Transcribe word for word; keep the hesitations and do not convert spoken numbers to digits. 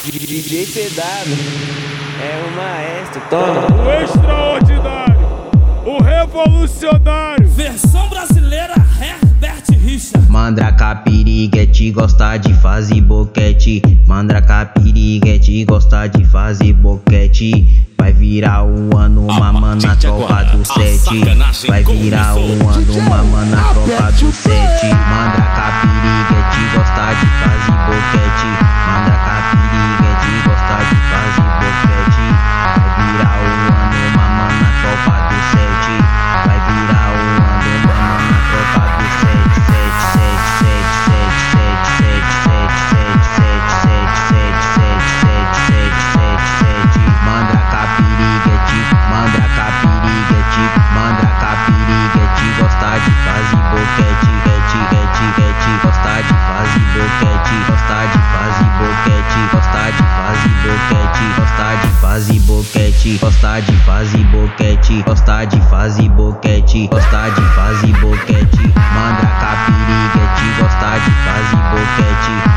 D J C W é o maestro, toma. O extraordinário, o revolucionário. Versão brasileira, Herbert Richard. Mandraka piriguete gosta de fazer boquete. Mandraka piriguete gosta de fazer boquete. Vai virar o ano mamando na tropa do sete. Vai virar o ano mamando na tropa do sete. Mandraka piriguete gosta de fazer boquete. Mandraka piriguete gosta de fazer boquete. Vai virar o ano mamando na tropa do sete. Vai virar o ano mamando na tropa do sete. Sete, sete, sete, sete, sete, sete, sete, sete, sete, sete, sete, sete, sete, sete. Mandraka piriguete, mandraka piriguete, mandraka piriguete gosta de fazer boquete, gete, gete, gete, gosta de fazer boquete, gosta de fazer boquete, gosta de fazer boquete, gosta de fazer boquete, gosta de fazer boquete, gosta de fazer boquete, gosta de fazer boquete. Mandraka piriguete gosta de fazer boquete.